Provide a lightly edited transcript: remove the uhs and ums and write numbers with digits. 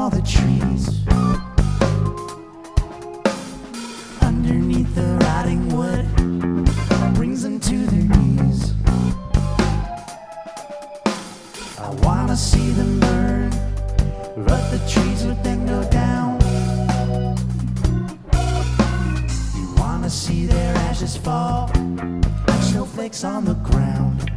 all the trees. Underneath the rotting wood brings them to their knees. I wanna see them burn, but the trees would then go down. You wanna see their ashes fall like snowflakes on the ground.